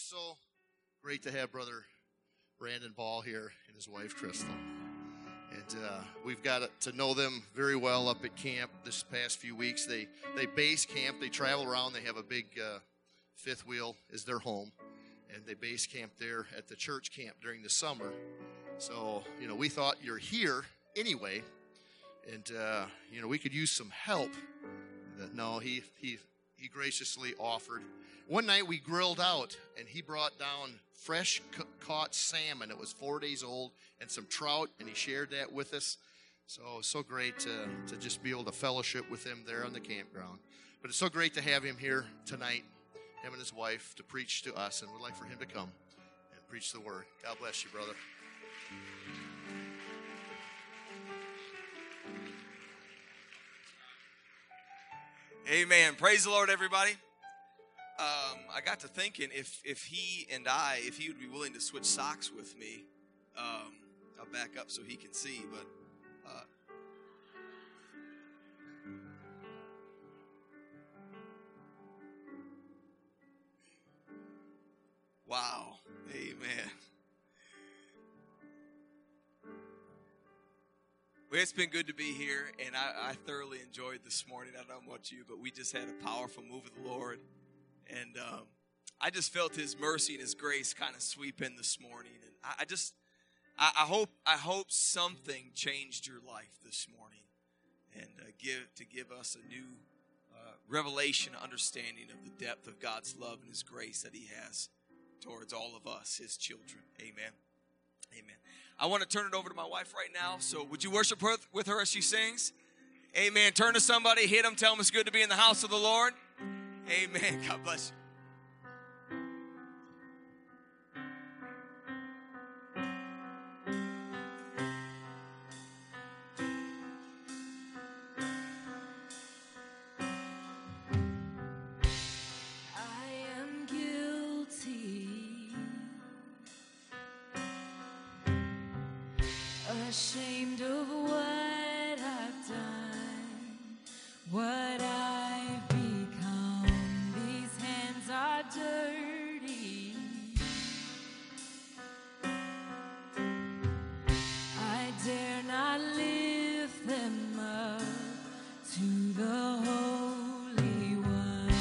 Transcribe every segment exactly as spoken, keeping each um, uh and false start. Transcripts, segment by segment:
is so great to have Brother Brandon Ball here and his wife, Crystal. And uh, we've got to know them very well up at camp this past few weeks. They they base camp. They travel around. They have a big uh, fifth wheel is their home. And they base camp there at the church camp during the summer. So, you know, we thought you're here anyway. And, uh, you know, we could use some help. No, he, he, he graciously offered. One night we grilled out, and he brought down fresh c- caught salmon. It was four days old, and some trout, and he shared that with us. So it was so great to, to just be able to fellowship with him there on the campground. But it's so great to have him here tonight, him and his wife, to preach to us, and we'd like for him to come and preach the word. God bless you, brother. Amen. Praise the Lord, everybody. Um, I got to thinking if if he and I, if he would be willing to switch socks with me, um, I'll back up so he can see. But uh, wow, amen. Well, it's been good to be here, and I, I thoroughly enjoyed this morning. I don't know about you, but we just had a powerful move of the Lord. And um, I just felt His mercy and His grace kind of sweep in this morning. And I, I just, I, I hope, I hope something changed your life this morning, and uh, give to give us a new uh, revelation, understanding of the depth of God's love and His grace that He has towards all of us, His children. Amen. Amen. I want to turn it over to my wife right now. So, would you worship with, with her as she sings? Amen. Turn to somebody, hit them, tell them it's good to be in the house of the Lord. Amen. God bless you. Ashamed of what I've done, what I've become. These hands are dirty. I dare not lift them up to the Holy One.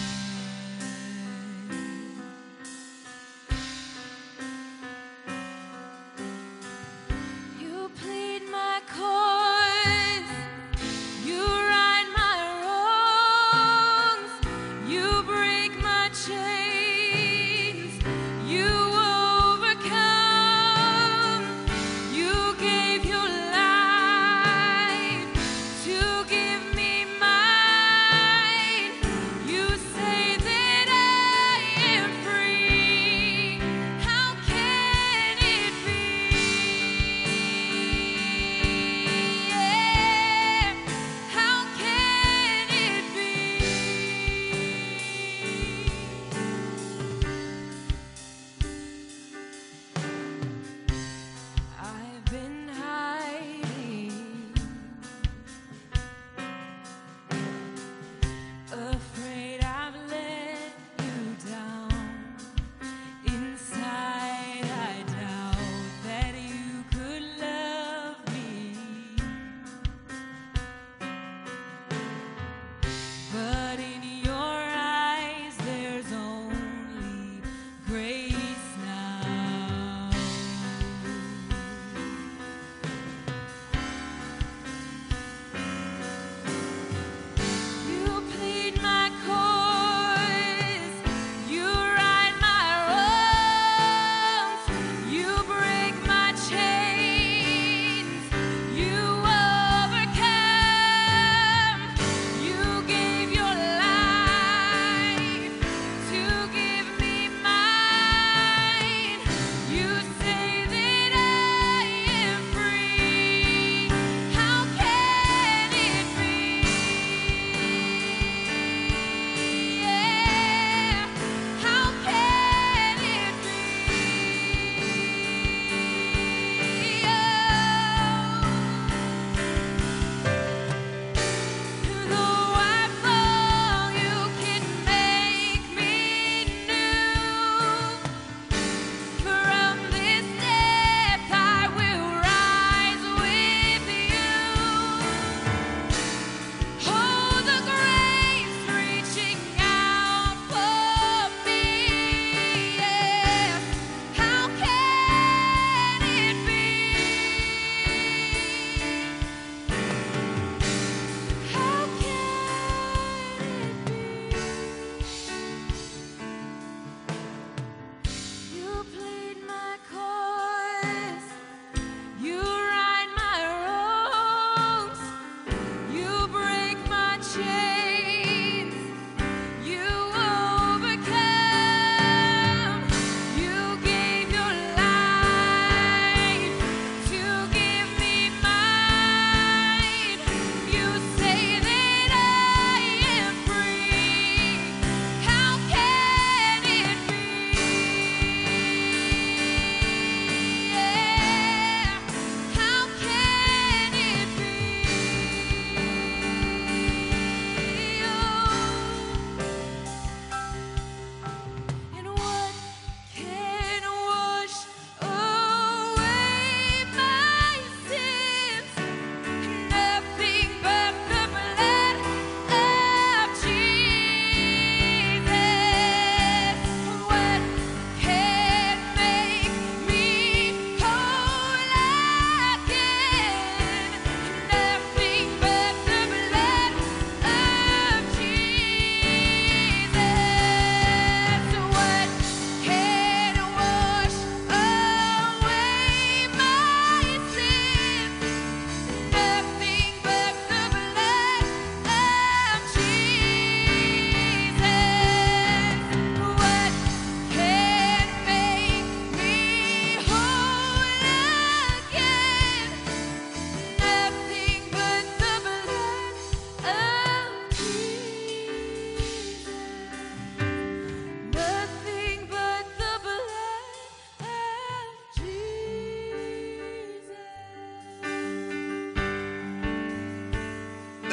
You plead my cause.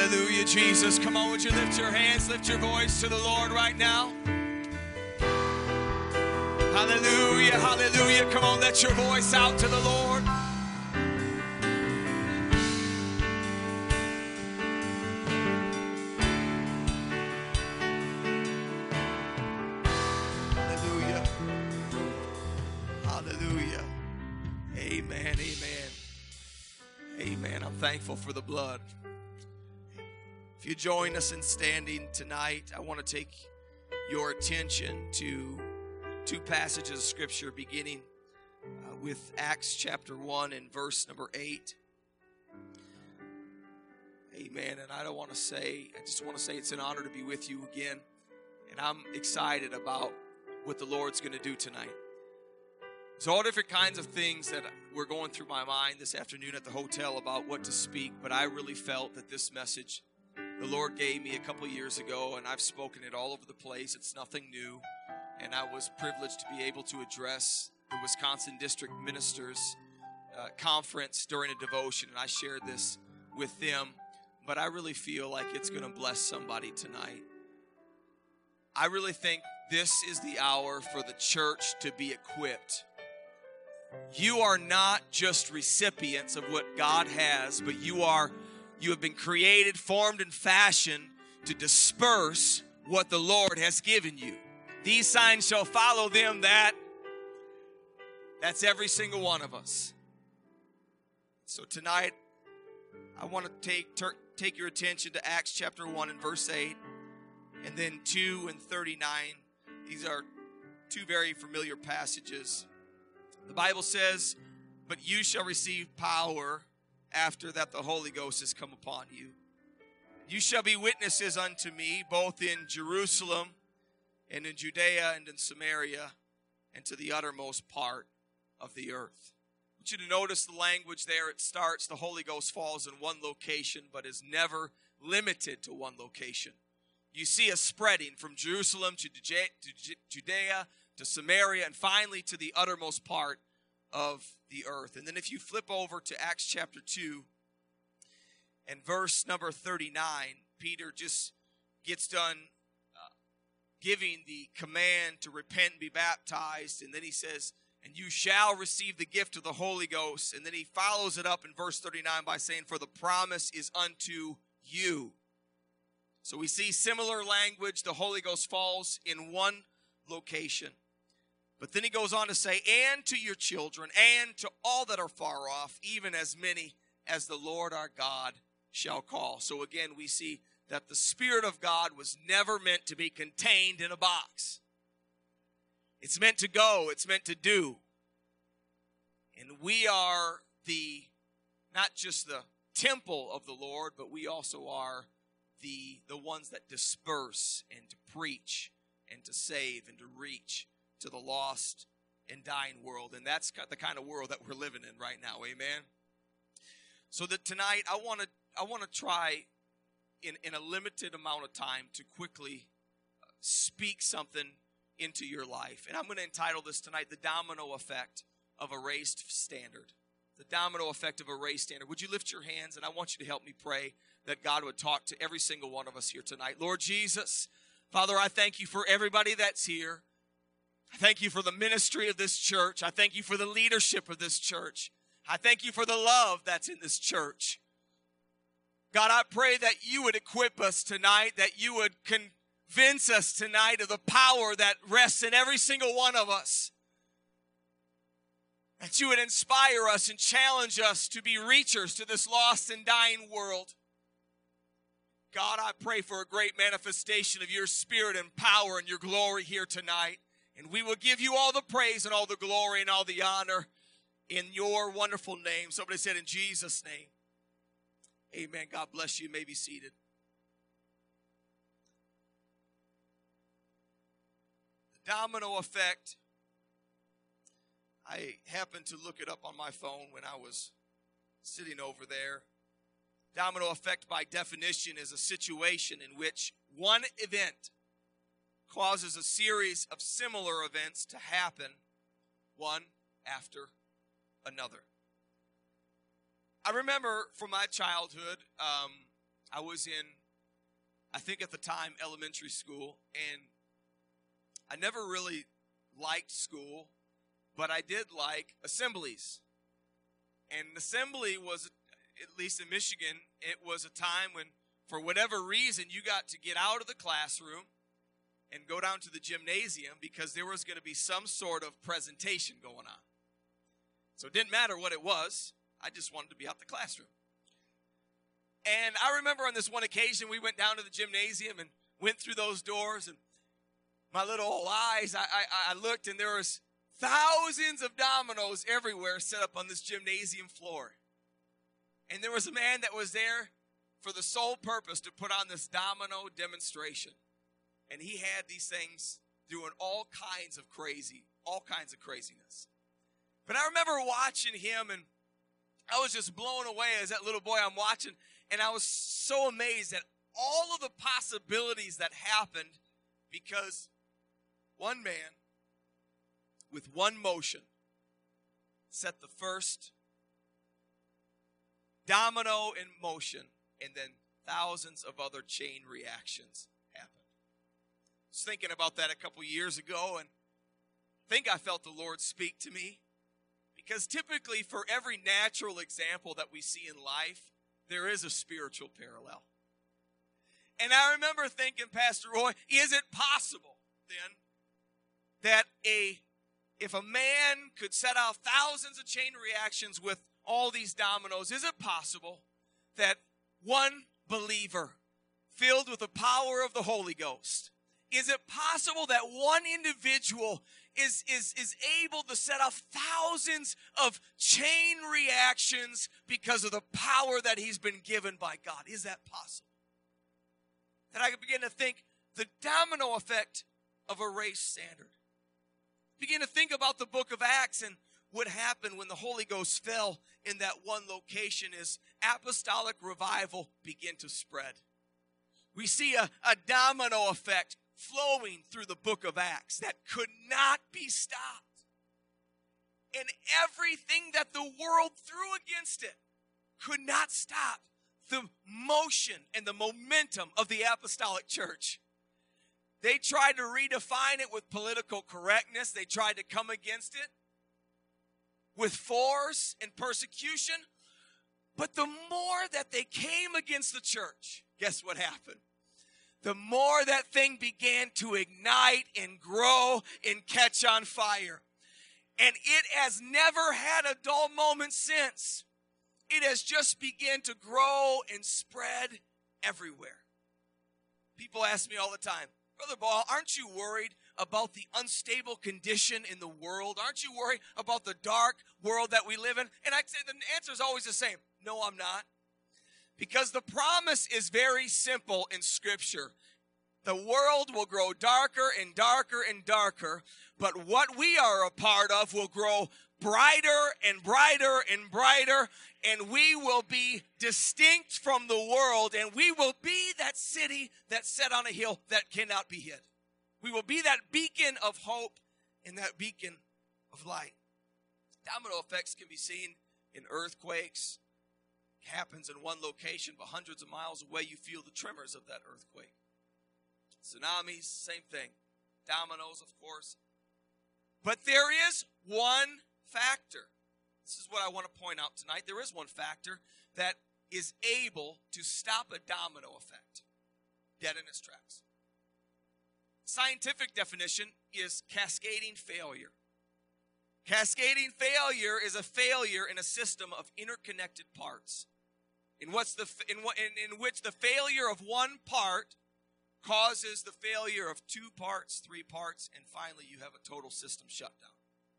Hallelujah, Jesus. Come on, would you lift your hands, lift your voice to the Lord right now? Hallelujah, hallelujah. Come on, let your voice out to the Lord. Hallelujah. Hallelujah. Amen, amen. Amen. I'm thankful for the blood. If you join us in standing tonight, I want to take your attention to two passages of Scripture beginning uh, with Acts chapter one and verse number eight. Amen. And I don't want to say, I just want to say it's an honor to be with you again. And I'm excited about what the Lord's going to do tonight. There's all different kinds of things that were going through my mind this afternoon at the hotel about what to speak, but I really felt that this message the Lord gave me a couple years ago, and I've spoken it all over the place. It's nothing new. And I was privileged to be able to address the Wisconsin District Ministers uh, Conference during a devotion, and I shared this with them. But I really feel like it's going to bless somebody tonight. I really think this is the hour for the church to be equipped. You are not just recipients of what God has, but you are you have been created, formed, and fashioned to disperse what the Lord has given you. These signs shall follow them that, that's every single one of us. So tonight, I want to take, ter- take your attention to Acts chapter one and verse eight, and then two and thirty-nine. These are two very familiar passages. The Bible says, "But you shall receive power after that the Holy Ghost has come upon you. You shall be witnesses unto me, both in Jerusalem and in Judea and in Samaria and to the uttermost part of the earth." I want you to notice the language there. It starts, the Holy Ghost falls in one location, but is never limited to one location. You see a spreading from Jerusalem to Judea to Samaria and finally to the uttermost part of the earth. And then if you flip over to Acts chapter two and verse number thirty-nine, Peter just gets done uh, giving the command to repent and be baptized. And then he says, "And you shall receive the gift of the Holy Ghost." And then he follows it up in verse thirty-nine by saying, "For the promise is unto you." So we see similar language. The Holy Ghost falls in one location. But then he goes on to say, "And to your children, and to all that are far off, even as many as the Lord our God shall call." So again, we see that the Spirit of God was never meant to be contained in a box. It's meant to go. It's meant to do. And we are the, not just the temple of the Lord, but we also are the, the ones that disperse and to preach and to save and to reach to the lost and dying world. And that's the kind of world that we're living in right now. Amen. So that tonight I want to I want to try in, in a limited amount of time to quickly speak something into your life. And I'm going to entitle this tonight, "The Domino Effect of a Raised Standard." The domino effect of a raised standard. Would you lift your hands, and I want you to help me pray that God would talk to every single one of us here tonight. Lord Jesus, Father, I thank you for everybody that's here. I thank you for the ministry of this church. I thank you for the leadership of this church. I thank you for the love that's in this church. God, I pray that you would equip us tonight, that you would convince us tonight of the power that rests in every single one of us. That you would inspire us and challenge us to be reachers to this lost and dying world. God, I pray for a great manifestation of your Spirit and power and your glory here tonight. And we will give you all the praise and all the glory and all the honor in your wonderful name. Somebody said, in Jesus' name. Amen. God bless you. You may be seated. The domino effect. I happened to look it up on my phone when I was sitting over there. Domino effect, by definition, is a situation in which one event causes a series of similar events to happen, one after another. I remember from my childhood, um, I was in, I think at the time, elementary school, and I never really liked school, but I did like assemblies. And an assembly was, at least in Michigan, it was a time when, for whatever reason, you got to get out of the classroom and go down to the gymnasium because there was going to be some sort of presentation going on. So it didn't matter what it was. I just wanted to be out the classroom. And I remember on this one occasion, we went down to the gymnasium and went through those doors, and my little old eyes, I, I, I looked, and there was thousands of dominoes everywhere set up on this gymnasium floor. And there was a man that was there for the sole purpose to put on this domino demonstration. And he had these things doing all kinds of crazy, all kinds of craziness. But I remember watching him, and I was just blown away as that little boy I'm watching. And I was so amazed at all of the possibilities that happened because one man with one motion set the first domino in motion, and then thousands of other chain reactions happened. I was thinking about that a couple years ago, and I think I felt the Lord speak to me, because typically for every natural example that we see in life, there is a spiritual parallel. And I remember thinking, Pastor Roy, is it possible then that a if a man could set off thousands of chain reactions with all these dominoes, is it possible that one believer filled with the power of the Holy Ghost, is it possible that one individual is, is, is able to set off thousands of chain reactions because of the power that he's been given by God? Is that possible? That I could begin to think the domino effect of a race standard. Begin to think about the book of Acts and what happened when the Holy Ghost fell in that one location as apostolic revival began to spread. We see a, a domino effect flowing through the book of Acts that could not be stopped. And everything that the world threw against it could not stop the motion and the momentum of the apostolic church. They tried to redefine it with political correctness. They tried to come against it with force and persecution. But the more that they came against the church, guess what happened? The more that thing began to ignite and grow and catch on fire. And it has never had a dull moment since. It has just begun to grow and spread everywhere. People ask me all the time, Brother Ball, aren't you worried about the unstable condition in the world? Aren't you worried about the dark world that we live in? And I say the answer is always the same. No, I'm not. Because the promise is very simple in Scripture. The world will grow darker and darker and darker, but what we are a part of will grow brighter and brighter and brighter, and we will be distinct from the world, and we will be that city that's set on a hill that cannot be hid. We will be that beacon of hope and that beacon of light. Domino effects can be seen in earthquakes. It happens in one location, but hundreds of miles away, you feel the tremors of that earthquake. Tsunamis, same thing. Dominoes, of course. But there is one factor. This is what I want to point out tonight. There is one factor that is able to stop a domino effect dead in its tracks. Scientific definition is cascading failure. Cascading failure is a failure in a system of interconnected parts, in, what's the, in, in, in which the failure of one part causes the failure of two parts, three parts, and finally you have a total system shutdown.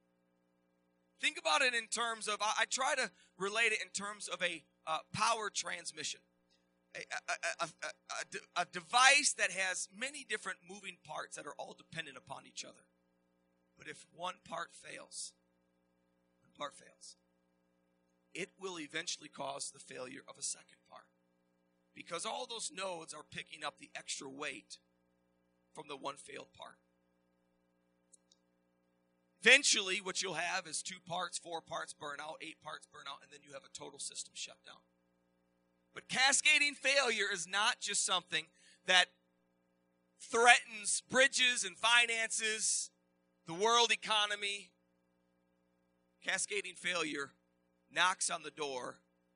Think about it in terms of, I, I try to relate it in terms of a uh, power transmission. A, a, a, a, a device that has many different moving parts that are all dependent upon each other. But if one part fails, one part fails, it will eventually cause the failure of a second part. Because all those nodes are picking up the extra weight from the one failed part. Eventually, what you'll have is two parts, four parts burn out, eight parts burn out, and then you have a total system shutdown. But cascading failure is not just something that threatens bridges and finances, the world economy. Cascading failure knocks on the door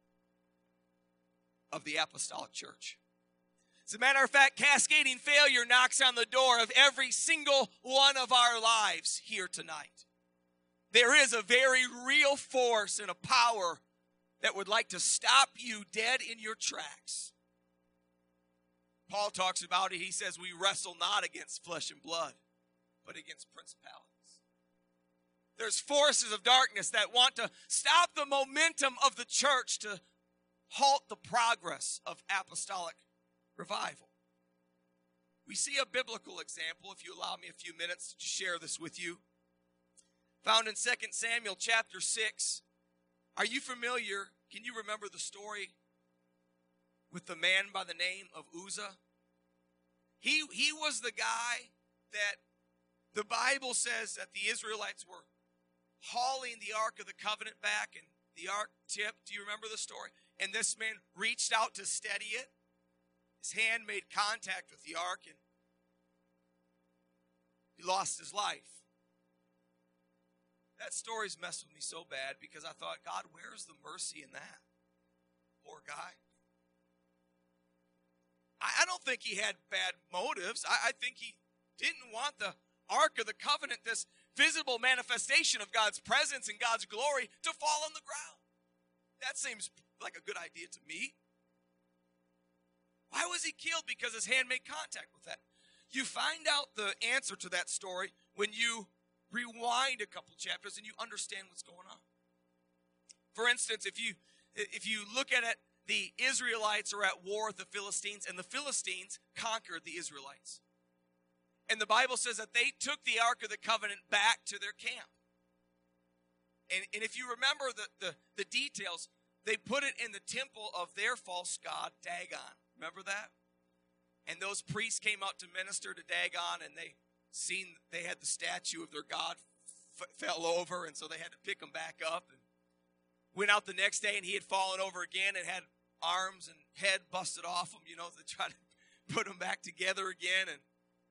of the apostolic church. As a matter of fact, cascading failure knocks on the door of every single one of our lives here tonight. There is a very real force and a power that would like to stop you dead in your tracks. Paul talks about it. He says, we wrestle not against flesh and blood, but against principalities. There's forces of darkness that want to stop the momentum of the church, to halt the progress of apostolic revival. We see a biblical example, if you allow me a few minutes to share this with you. Found in Second Samuel chapter six. Are you familiar? Can you remember the story with the man by the name of Uzzah? He, he was the guy that the Bible says that the Israelites were hauling the Ark of the Covenant back, and the Ark tipped. Do you remember the story? And this man reached out to steady it. His hand made contact with the Ark, and he lost his life. That story's messed with me so bad because I thought, God, where's the mercy in that? Poor guy. I, I don't think he had bad motives. I, I think he didn't want the Ark of the Covenant, this visible manifestation of God's presence and God's glory, to fall on the ground. That seems like a good idea to me. Why was he killed? Because his hand made contact with that. You find out the answer to that story when you rewind a couple chapters and you understand what's going on. For instance, if you if you look at it, the Israelites are at war with the Philistines, and the Philistines conquered the Israelites. And the Bible says that they took the Ark of the Covenant back to their camp. And, and if you remember the, the, the details, they put it in the temple of their false god, Dagon. Remember that? And those priests came out to minister to Dagon, and they seen they had the statue of their god f- fell over, and so they had to pick him back up. And went out the next day, and he had fallen over again and had arms and head busted off him, you know, to try to put him back together again. And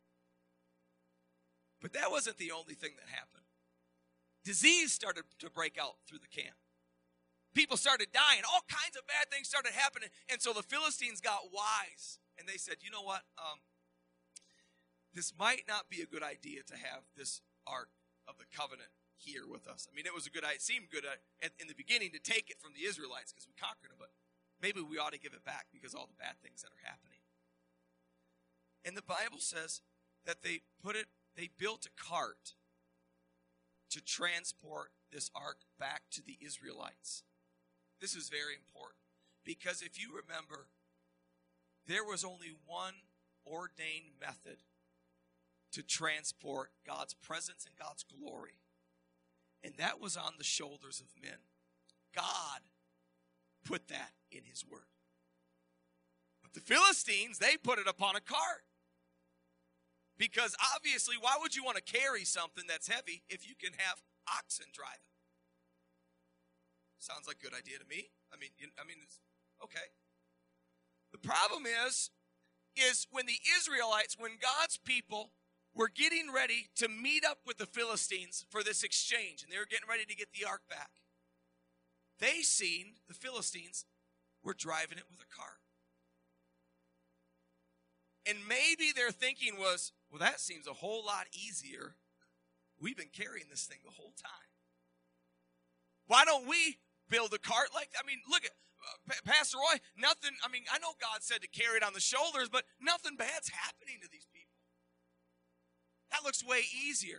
but that wasn't the only thing that happened. Disease started to break out through the camp. People started dying. All kinds of bad things started happening. And so the Philistines got wise. And they said, you know what? Um, this might not be a good idea to have this Ark of the Covenant here with us. I mean, it was a good idea. It seemed good in the beginning to take it from the Israelites because we conquered them. But maybe we ought to give it back because of all the bad things that are happening. And the Bible says that they put it, they built a cart to transport this ark back to the Israelites. This is very important because if you remember, there was only one ordained method to transport God's presence and God's glory, and that was on the shoulders of men. God put that in his word. But the Philistines, they put it upon a cart. Because obviously, why would you want to carry something that's heavy if you can have oxen drive it? Sounds like a good idea to me. I mean, you, I mean, it's okay. The problem is, is when the Israelites, when God's people were getting ready to meet up with the Philistines for this exchange, and they were getting ready to get the ark back, they seen the Philistines were driving it with a cart. And maybe their thinking was, well, that seems a whole lot easier. We've been carrying this thing the whole time. Why don't we build a cart like that? I mean, look at uh, P- Pastor Roy, nothing, I mean, I know God said to carry it on the shoulders, but nothing bad's happening to these people. That looks way easier.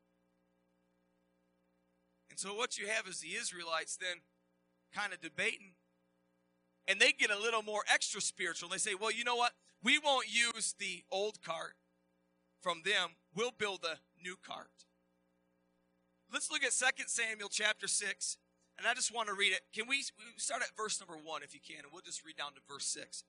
And so what you have is the Israelites then kind of debating, and they get a little more extra spiritual. They say, well, you know what? We won't use the old cart from them. We'll build a new cart. Let's look at Second Samuel chapter six. And I just want to read it. Can we start at verse number one if you can? And we'll just read down to verse six.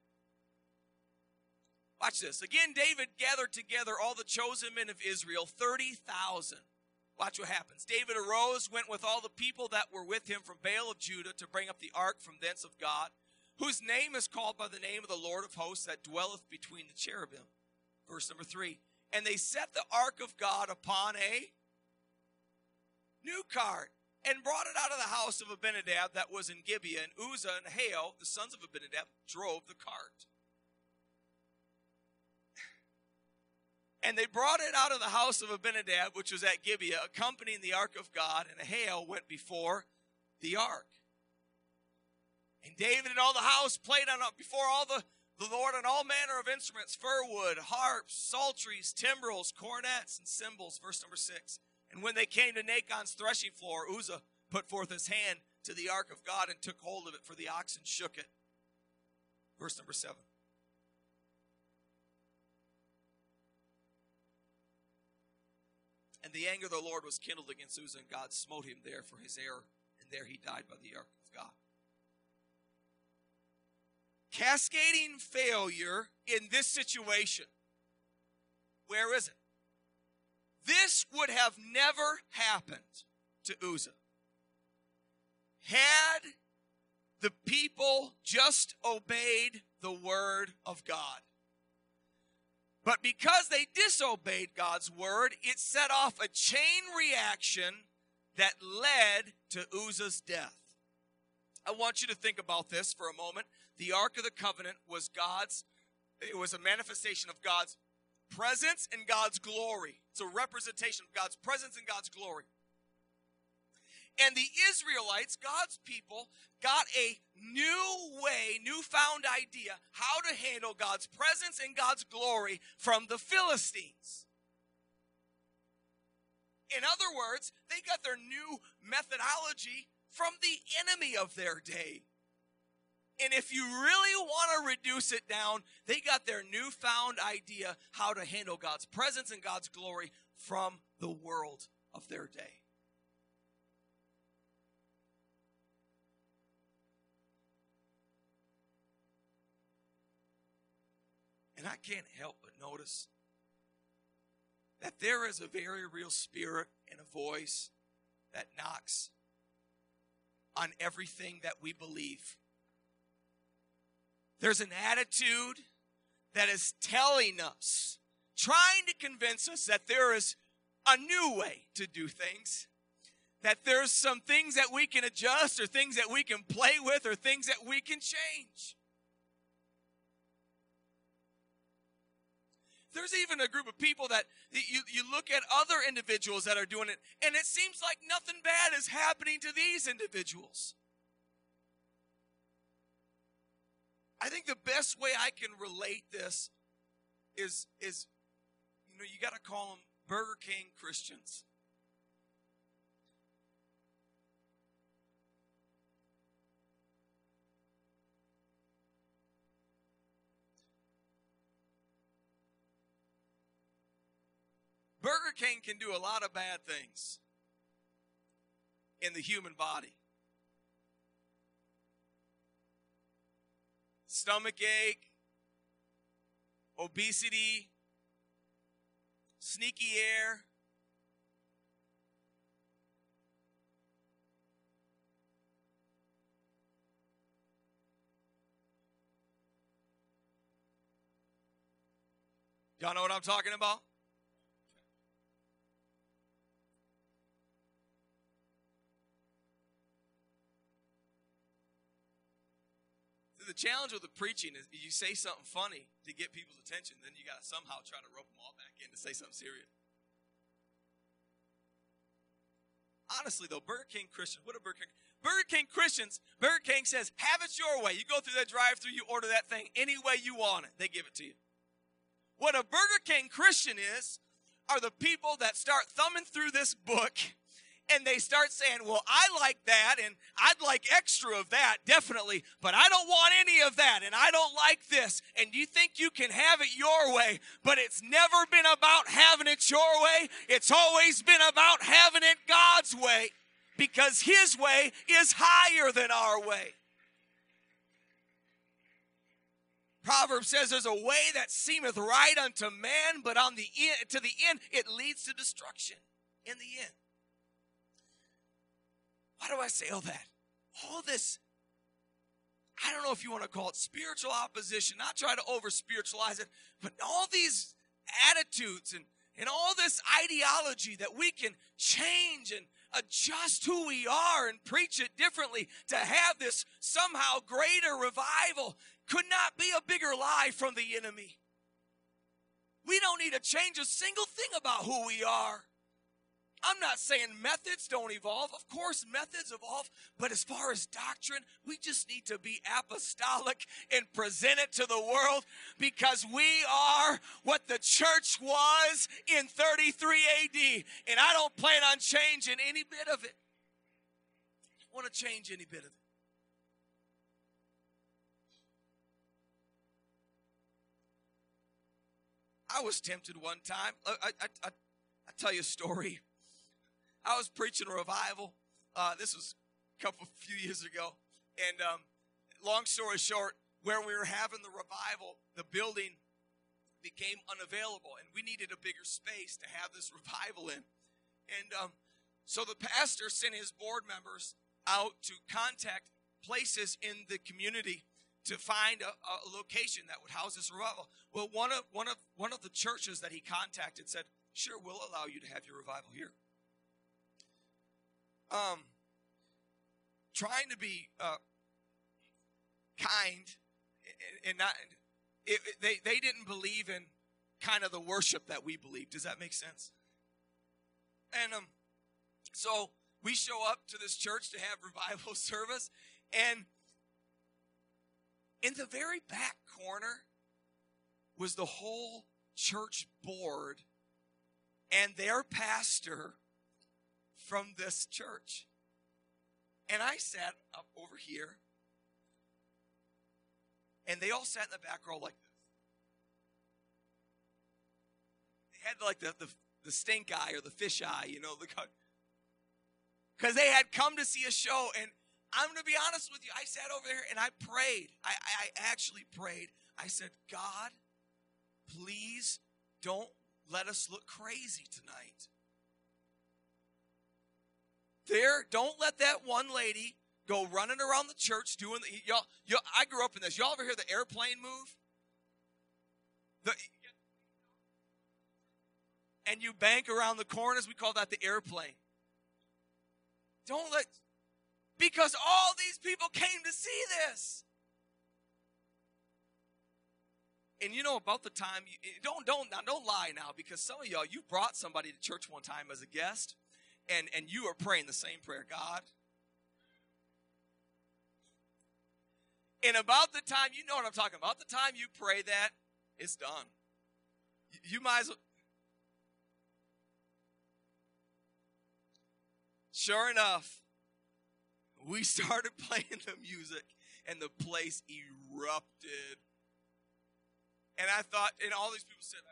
Watch this. Again, David gathered together all the chosen men of Israel, thirty thousand. Watch what happens. David arose, went with all the people that were with him from Baal of Judah to bring up the ark from thence of God, whose name is called by the name of the Lord of hosts that dwelleth between the cherubim. Verse number three. And they set the ark of God upon a new cart and brought it out of the house of Abinadab that was in Gibeah. And Uzzah and Ahio, the sons of Abinadab, drove the cart. And they brought it out of the house of Abinadab, which was at Gibeah, accompanying the ark of God, and Ahio went before the ark. And David and all the house played on before all the, the Lord on all manner of instruments, fir wood, harps, psalteries, timbrels, cornets, and cymbals. Verse number six. And when they came to Nachon's threshing floor, Uzzah put forth his hand to the ark of God and took hold of it, for the oxen shook it. Verse number seven. And the anger of the Lord was kindled against Uzzah, and God smote him there for his error, and there he died by the ark of God. Cascading failure in this situation. Where is it? This would have never happened to Uzzah had the people just obeyed the word of God. But because they disobeyed God's word, it set off a chain reaction that led to Uzzah's death. I want you to think about this for a moment. The Ark of the Covenant was God's, it was a manifestation of God's presence and God's glory. It's a representation of God's presence and God's glory. And the Israelites, God's people, got a new way, newfound idea how to handle God's presence and God's glory from the Philistines. In other words, they got their new methodology from the enemy of their day. And if you really want to reduce it down, they got their newfound idea how to handle God's presence and God's glory from the world of their day. And I can't help but notice that there is a very real spirit and a voice that knocks on everything that we believe. There's an attitude that is telling us, trying to convince us that there is a new way to do things, that there's some things that we can adjust or things that we can play with or things that we can change. There's even a group of people that you, you look at other individuals that are doing it, and it seems like nothing bad is happening to these individuals. I think the best way I can relate this is, is you know, you got to call them Burger King Christians. Burger King can do a lot of bad things in the human body. Stomach ache, obesity, sneaky air. Y'all know what I'm talking about? The challenge with the preaching is you say something funny to get people's attention, then you got to somehow try to rope them all back in to say something serious. Honestly, though, Burger King Christians, what are Burger King? Burger King Christians, Burger King says, have it your way. You go through that drive-thru, you order that thing any way you want it. They give it to you. What a Burger King Christian is, are the people that start thumbing through this book and they start saying, well, I like that, and I'd like extra of that, definitely, but I don't want any of that, and I don't like this, and you think you can have it your way, but it's never been about having it your way. It's always been about having it God's way, because His way is higher than our way. Proverbs says there's a way that seemeth right unto man, but on the end, to the end, it leads to destruction in the end. Why do I say all that? All this, I don't know if you want to call it spiritual opposition, not try to over-spiritualize it, but all these attitudes and, and all this ideology that we can change and adjust who we are and preach it differently to have this somehow greater revival could not be a bigger lie from the enemy. We don't need to change a single thing about who we are. I'm not saying methods don't evolve. Of course, methods evolve. But as far as doctrine, we just need to be apostolic and present it to the world, because we are what the church was in thirty-three A D. And I don't plan on changing any bit of it. I don't want to change any bit of it. I was tempted one time. I, I, I, I tell you a story. I was preaching a revival. Uh, this was a couple, few years ago. And um, long story short, where we were having the revival, the building became unavailable. And we needed a bigger space to have this revival in. And um, so the pastor sent his board members out to contact places in the community to find a, a location that would house this revival. Well, one of, one, of, one of the churches that he contacted said, sure, we'll allow you to have your revival here. Um, trying to be uh, kind and not, it, it, they, they didn't believe in kind of the worship that we believe. Does that make sense? And um, so we show up to this church to have revival service, and in the very back corner was the whole church board and their pastor from this church. And I sat up over here, and they all sat in the back row like this. They had like the, the, the stink eye or the fish eye, you know, because they had come to see a show. And I'm going to be honest with you, I sat over there and I prayed. I, I actually prayed. I said, God, please don't let us look crazy tonight. There, don't let that one lady go running around the church doing the, y'all, y'all, I grew up in this. Y'all ever hear the airplane move? The, and you bank around the corners, we call that the airplane. Don't let, because all these people came to see this. And you know, about the time, you, don't, don't, now, don't lie now, because some of y'all, you brought somebody to church one time as a guest, and, and you are praying the same prayer, God. And about the time, you know what I'm talking about, the time you pray that, it's done. You, you might as well. Sure enough, we started playing the music, and the place erupted. And I thought, and all these people said,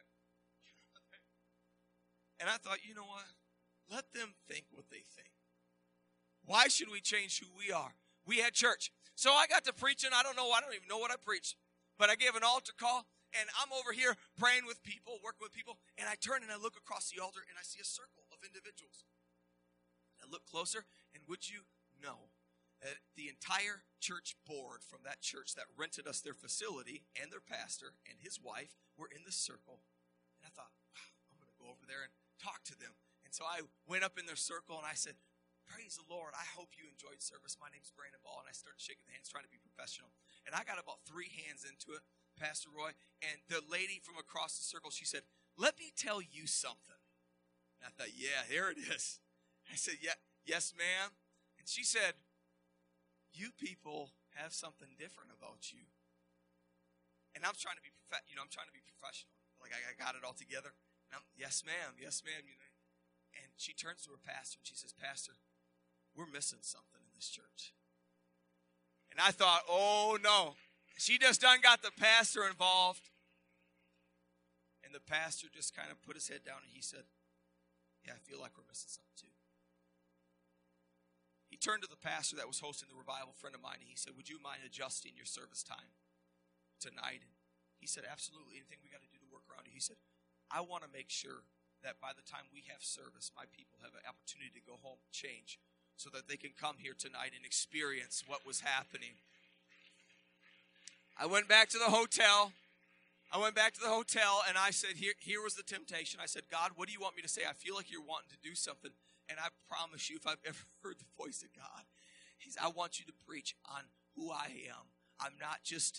and I thought, you know what? Let them think what they think. Why should we change who we are? We had church. So I got to preaching. I don't know. I don't even know what I preached. But I gave an altar call, and I'm over here praying with people, working with people. And I turn and I look across the altar, and I see a circle of individuals. I look closer, and would you know that the entire church board from that church that rented us their facility and their pastor and his wife were in the circle. And I thought, wow, I'm going to go over there and talk to them. And so I went up in their circle, and I said, praise the Lord. I hope you enjoyed service. My name's Brandon Ball. And I started shaking the hands, trying to be professional. And I got about three hands into it, Pastor Roy. And the lady from across the circle, she said, let me tell you something. And I thought, yeah, here it is. I said, yeah, yes, ma'am. And she said, you people have something different about you. And I'm trying to be, prof- you know, I'm trying to be professional. Like I, I got it all together. And I'm, yes, ma'am. Yes, ma'am. You know. And she turns to her pastor and she says, Pastor, we're missing something in this church. And I thought, oh no. She just done got the pastor involved. And the pastor just kind of put his head down and he said, yeah, I feel like we're missing something too. He turned to the pastor that was hosting the revival, a friend of mine, and he said, would you mind adjusting your service time tonight? And he said, absolutely. Anything we got to do to work around it. He said, I want to make sure that by the time we have service, my people have an opportunity to go home and change so that they can come here tonight and experience what was happening. I went back to the hotel. I went back to the hotel, and I said, here, here was the temptation. I said, God, what do you want me to say? I feel like you're wanting to do something. And I promise you, if I've ever heard the voice of God, he's, I want you to preach on who I am. I'm not just...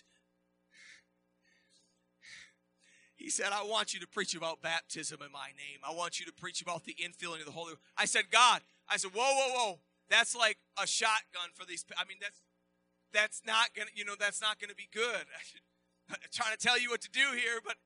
He said, I want you to preach about baptism in my name. I want you to preach about the infilling of the Holy Ghost. I said, God, I said, whoa, whoa, whoa. That's like a shotgun for these. I mean, that's that's not going to, you know, that's not going to be good. I should, I'm trying to tell you what to do here, but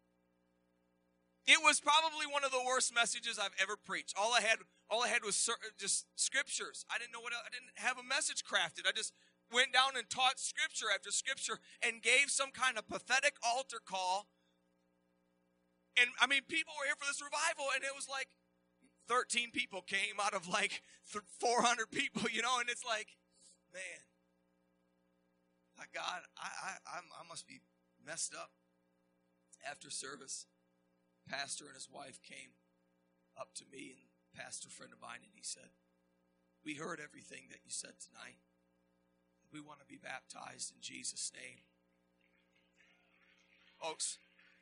it was probably one of the worst messages I've ever preached. All I had, all I had was just scriptures. I didn't know what, I didn't have a message crafted. I just went down and taught scripture after scripture and gave some kind of pathetic altar call. And, I mean, people were here for this revival, and it was like thirteen people came out of like four hundred people, you know, and it's like, man, my God, I, I, I'm, I must be messed up. After service, pastor and his wife came up to me and a pastor friend of mine, and he said, we heard everything that you said tonight. We want to be baptized in Jesus' name. Folks,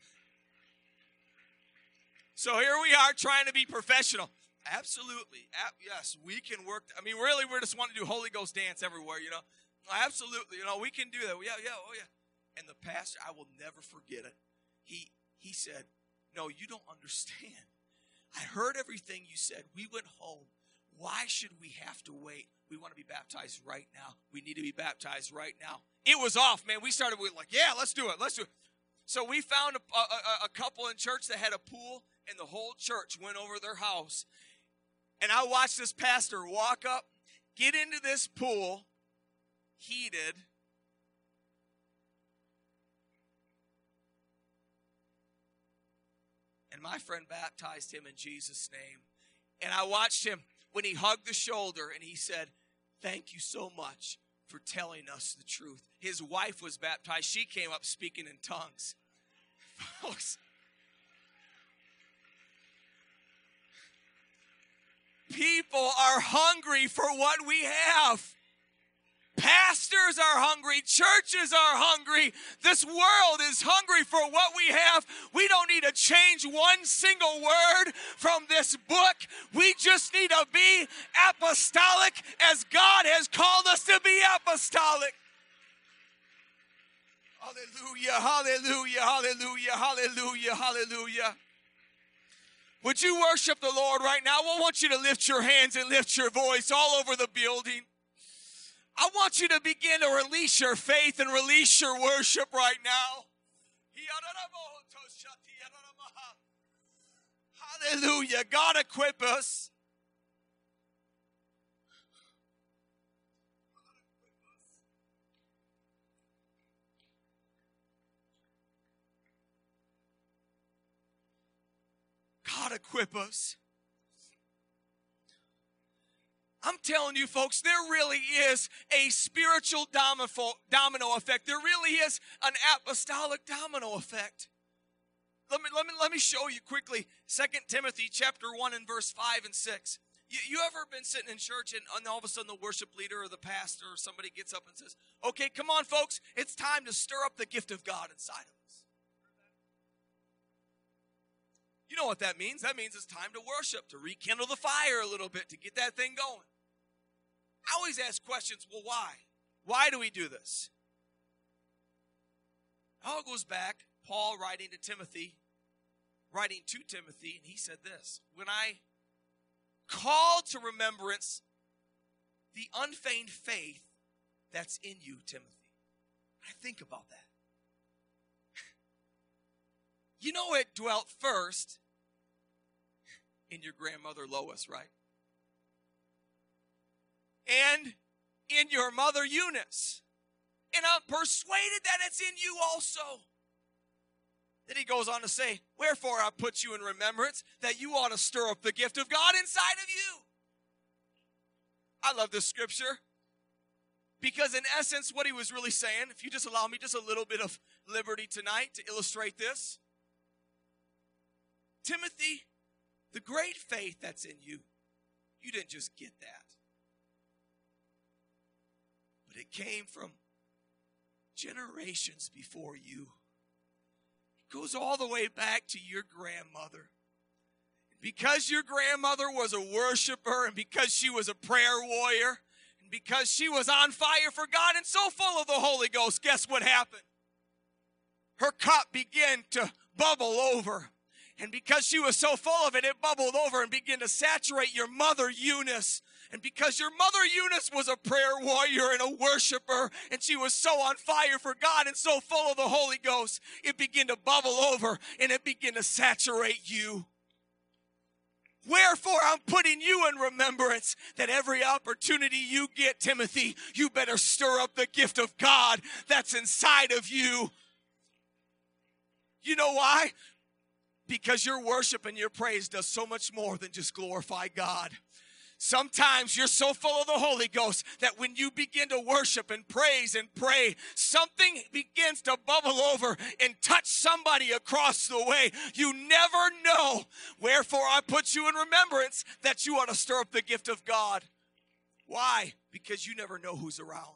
so here we are trying to be professional. Absolutely. Yes, we can work. I mean, really, we just want to do Holy Ghost dance everywhere, you know. Absolutely. You know, we can do that. Yeah, yeah, oh, yeah. And the pastor, I will never forget it. He, he said, no, you don't understand. I heard everything you said. We went home. Why should we have to wait? We want to be baptized right now. We need to be baptized right now. It was off, man. We started with like, yeah, let's do it. Let's do it. So we found a, a, a couple in church that had a pool, and the whole church went over their house. And I watched this pastor walk up, get into this pool, heated, and my friend baptized him in Jesus' name. And I watched him when he hugged the shoulder, and he said, thank you so much for telling us the truth. His wife was baptized. She came up speaking in tongues. Folks, people are hungry for what we have. Pastors are hungry. Churches are hungry. This world is hungry for what we have. We don't need to change one single word from this book. We just need to be apostolic as God has called us to be apostolic. Hallelujah, hallelujah, hallelujah, hallelujah, hallelujah. Would you worship the Lord right now? I want you to lift your hands and lift your voice all over the building. I want you to begin to release your faith and release your worship right now. Hallelujah. God equip us. God equip us. I'm telling you, folks, there really is a spiritual domino effect. There really is an apostolic domino effect. Let me, let me, let me show you quickly Second Timothy chapter one and verse five and six. You, you ever been sitting in church and, and all of a sudden the worship leader or the pastor or somebody gets up and says, okay, come on, folks, it's time to stir up the gift of God inside of us. You know what that means? That means it's time to worship, to rekindle the fire a little bit, to get that thing going. I always ask questions, well, why? Why do we do this? It all goes back, Paul writing to Timothy, writing to Timothy, and he said this, when I call to remembrance the unfeigned faith that's in you, Timothy. I think about that. You know it dwelt first in your grandmother Lois, right? And in your mother Eunice. And I'm persuaded that it's in you also. Then he goes on to say, wherefore I put you in remembrance that you ought to stir up the gift of God inside of you. I love this scripture. Because in essence, what he was really saying, if you just allow me just a little bit of liberty tonight to illustrate this. Timothy, the great faith that's in you, you didn't just get that. But it came from generations before you. It goes all the way back to your grandmother. Because your grandmother was a worshiper, and because she was a prayer warrior, and because she was on fire for God and so full of the Holy Ghost, guess what happened? Her cup began to bubble over. And because she was so full of it, it bubbled over and began to saturate your mother Eunice. And because your mother Eunice was a prayer warrior and a worshiper, and she was so on fire for God and so full of the Holy Ghost, it began to bubble over and it began to saturate you. Wherefore, I'm putting you in remembrance that every opportunity you get, Timothy, you better stir up the gift of God that's inside of you. You know why? Because your worship and your praise does so much more than just glorify God. Sometimes you're so full of the Holy Ghost that when you begin to worship and praise and pray, something begins to bubble over and touch somebody across the way. You never know. Wherefore, I put you in remembrance that you ought to stir up the gift of God. Why? Because you never know who's around.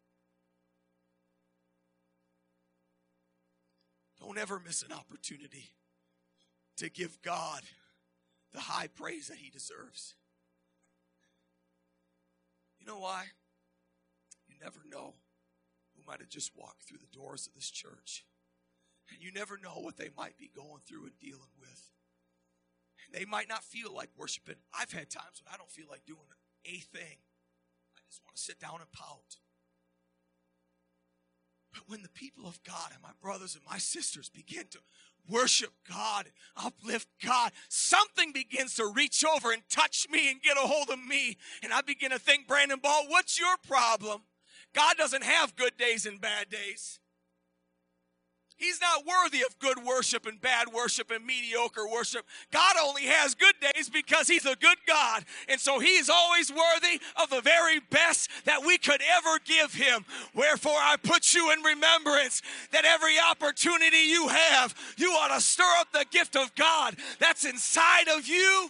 Don't ever miss an opportunity to give God the high praise that he deserves. You know why? You never know who might have just walked through the doors of this church. And you never know what they might be going through and dealing with. And they might not feel like worshiping. I've had times when I don't feel like doing a thing. I just want to sit down and pout. But when the people of God and my brothers and my sisters begin to worship God, uplift God, something begins to reach over and touch me and get a hold of me. And I begin to think, Brandon Ball, what's your problem? God doesn't have good days and bad days. He's not worthy of good worship and bad worship and mediocre worship. God only has good days because he's a good God. And so he is always worthy of the very best that we could ever give him. Wherefore I put you in remembrance that every opportunity you have, you ought to stir up the gift of God that's inside of you.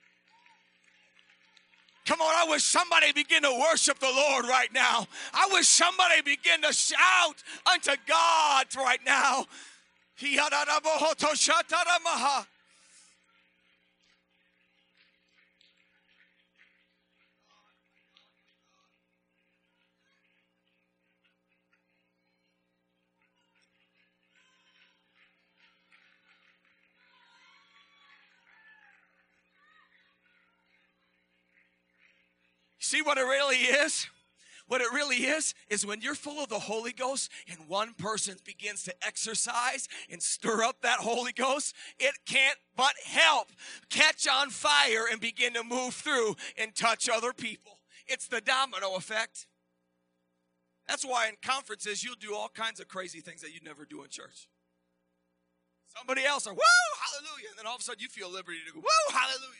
Come on, I wish somebody begin to worship the Lord right now. I wish somebody begin to shout unto God right now. See what it really is? What it really is, is when you're full of the Holy Ghost and one person begins to exercise and stir up that Holy Ghost, it can't but help catch on fire and begin to move through and touch other people. It's the domino effect. That's why in conferences, you'll do all kinds of crazy things that you'd never do in church. Somebody else will, woo, hallelujah. And then all of a sudden you feel liberty to go, woo, hallelujah.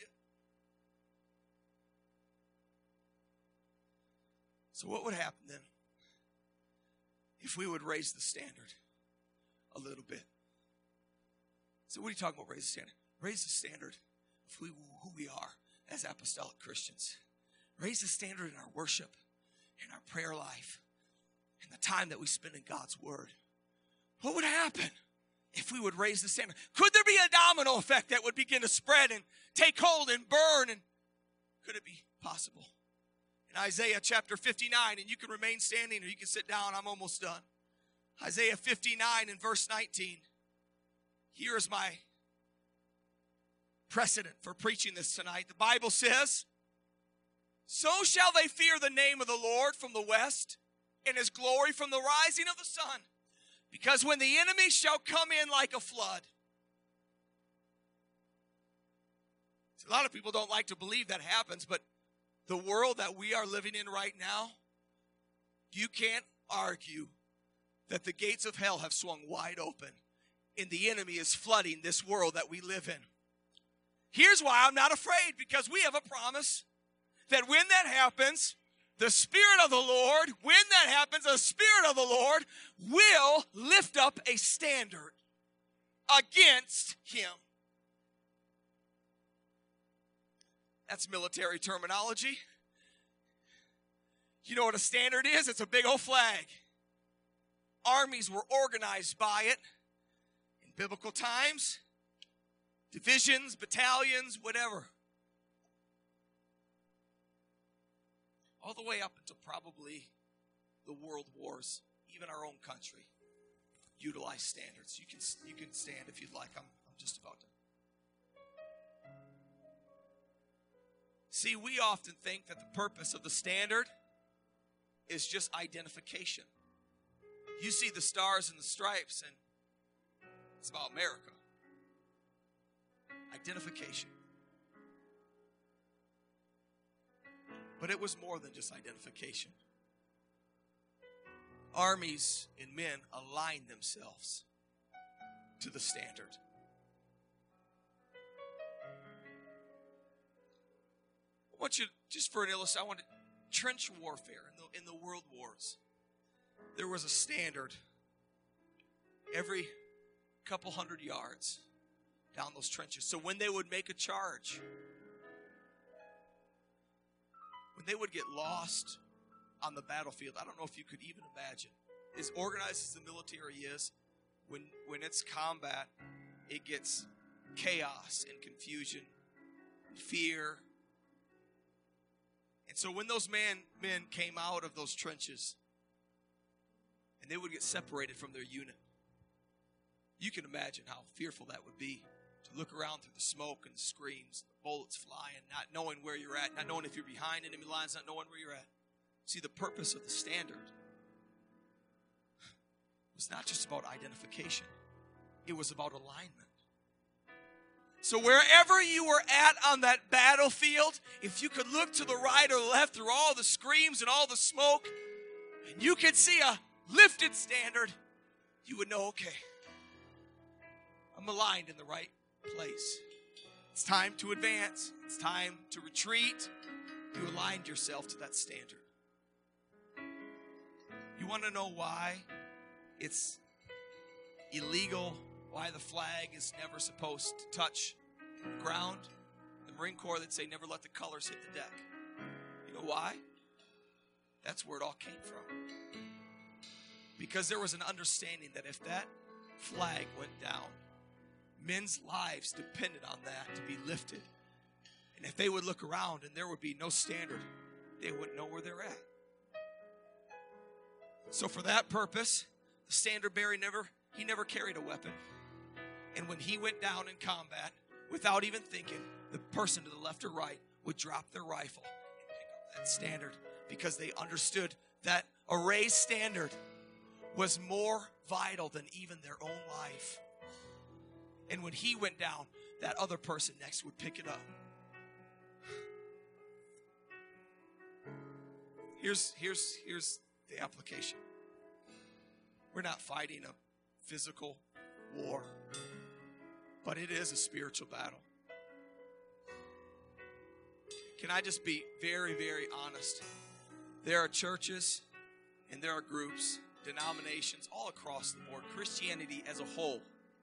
So what would happen then if we would raise the standard a little bit? So what are you talking about, raise the standard? Raise the standard of who, who we are as apostolic Christians. Raise the standard in our worship, in our prayer life, in the time that we spend in God's word. What would happen if we would raise the standard? Could there be a domino effect that would begin to spread and take hold and burn? And could it be possible? In Isaiah chapter fifty-nine, and you can remain standing or you can sit down. I'm almost done. Isaiah fifty-nine and verse nineteen. Here is my precedent for preaching this tonight. The Bible says, so shall they fear the name of the Lord from the west, and his glory from the rising of the sun. Because when the enemy shall come in like a flood. A lot of people don't like to believe that happens, but the world that we are living in right now, you can't argue that the gates of hell have swung wide open and the enemy is flooding this world that we live in. Here's why I'm not afraid, because we have a promise that when that happens, the Spirit of the Lord, when that happens, the Spirit of the Lord will lift up a standard against him. That's military terminology. You know what a standard is? It's a big old flag. armies were organized by it in biblical times. Divisions, battalions, whatever. All the way up until probably the world wars, even our own country utilized standards. You can you can stand if you'd like. I'm I'm just about to. See, we often think that the purpose of the standard is just identification. You see the stars and the stripes, and it's about America. Identification. But it was more than just identification. Armies and men aligned themselves to the standard. I want you, just for an illustration, I want to, trench warfare in the, in the world wars. There was a standard every couple hundred yards down those trenches. So when they would make a charge, when they would get lost on the battlefield, I don't know if you could even imagine. As organized as the military is, when, when it's combat, it gets chaos and confusion, and fear. And so when those man, men came out of those trenches, and they would get separated from their unit, you can imagine how fearful that would be. To look around through the smoke and the screams, the bullets flying, not knowing where you're at, not knowing if you're behind enemy lines, not knowing where you're at. See, the purpose of the standard was not just about identification. It was about alignment. So wherever you were at on that battlefield, if you could look to the right or left through all the screams and all the smoke, and you could see a lifted standard, you would know, okay, I'm aligned in the right place. It's time to advance. It's time to retreat. You aligned yourself to that standard. You want to know why it's illegal, why the flag is never supposed to touch the ground? The Marine Corps that say never let the colors hit the deck. You know why? That's where it all came from. Because there was an understanding that if that flag went down, men's lives depended on that to be lifted. And if they would look around and there would be no standard, they wouldn't know where they're at. So for that purpose, the standard bearer never, he never carried a weapon. And when he went down in combat, without even thinking, the person to the left or right would drop their rifle and pick up that standard, because they understood that a raised standard was more vital than even their own life. And when he went down, that other person next would pick it up. Here's, here's, here's the application. We're not fighting a physical war, but it is a spiritual battle. Can I just be very, very honest? There are churches and there are groups, denominations all across the board, Christianity as a whole.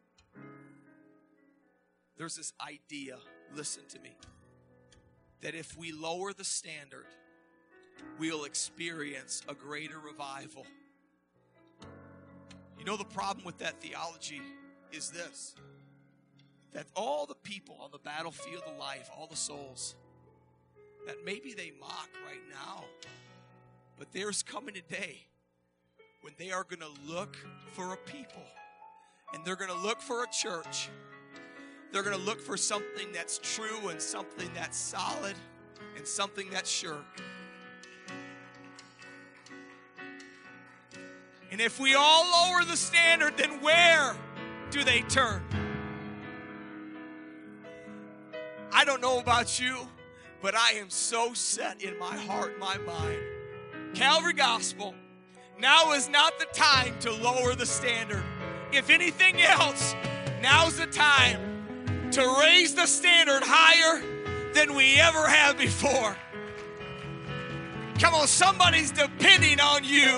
There's this idea, listen to me, that if we lower the standard, we'll experience a greater revival. You know, the problem with that theology is this, that all the people on the battlefield of life, all the souls, that maybe they mock right now, but there's coming a day when they are going to look for a people, and they're going to look for a church. They're going to look for something that's true and something that's solid and something that's sure. And if we all lower the standard, then where do they turn? I don't know about you, but I am so set in my heart, my mind. Calvary Gospel, now is not the time to lower the standard. If anything else, now's the time to raise the standard higher than we ever have before. Come on, somebody's depending on you.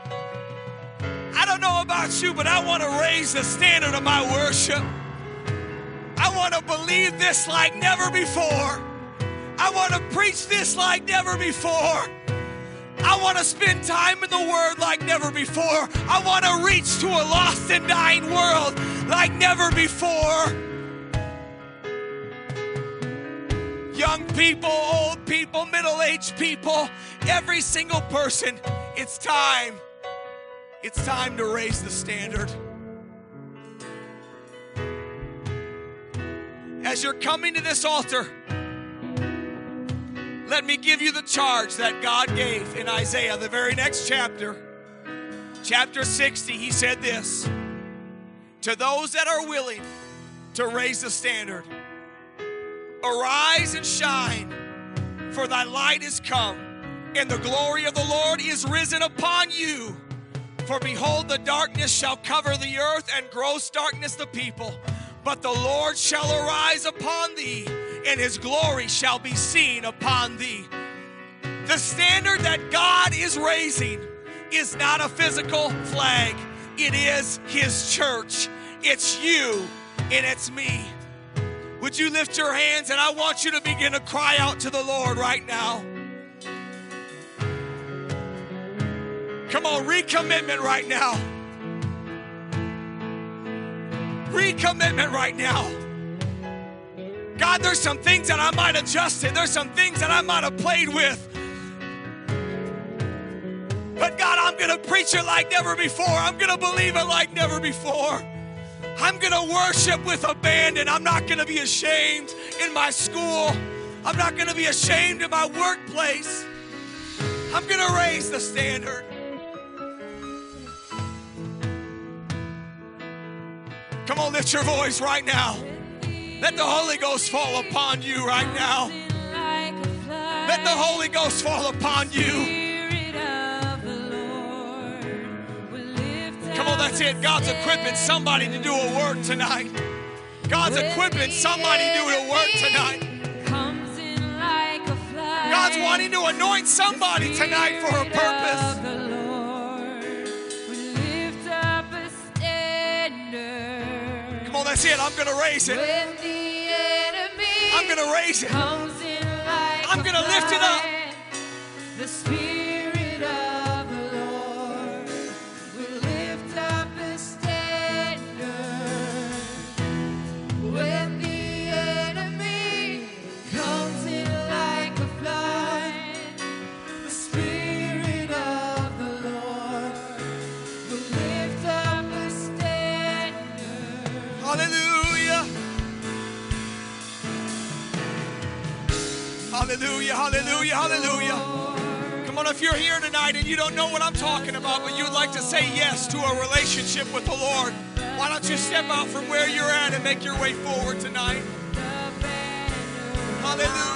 I don't know about you, but I want to raise the standard of my worship. I want to believe this like never before. I want to preach this like never before. I want to spend time in the Word like never before. I want to reach to a lost and dying world like never before. Young people, old people, middle-aged people, every single person, it's time. It's time to raise the standard. As you're coming to this altar, let me give you the charge that God gave in Isaiah, the very next chapter. Chapter sixty, he said this: to those that are willing to raise the standard, arise and shine, for thy light is come, and the glory of the Lord is risen upon you. For behold, the darkness shall cover the earth, and gross darkness the people. But the Lord shall arise upon thee, and his glory shall be seen upon thee. The standard that God is raising is not a physical flag. It is his church. It's you, and it's me. Would you lift your hands, and I want you to begin to cry out to the Lord right now. Come on, recommitment right now. Recommitment right now. God, there's some things that I might have adjusted. There's some things that I might have played with. But God, I'm going to preach it like never before. I'm going to believe it like never before. I'm going to worship with abandon. I'm not going to be ashamed in my school. I'm not going to be ashamed in my workplace. I'm going to raise the standard. Come on, lift your voice right now. Let the Holy Ghost fall upon you right now. Let the Holy Ghost fall upon you. Come on, that's it. God's equipping somebody to do a work tonight. God's equipping somebody to do a work tonight. God's wanting to anoint somebody tonight for a purpose. Come on, that's it. I'm going to raise it. I'm going to raise it. I'm going to lift it up. The Spirit of the Lord will lift up a standard. When the enemy comes in like a flood, the Spirit of the Lord will lift up a standard. Hallelujah. Hallelujah, hallelujah, hallelujah. Come on, if you're here tonight and you don't know what I'm talking about, but you'd like to say yes to a relationship with the Lord, why don't you step out from where you're at and make your way forward tonight? Hallelujah.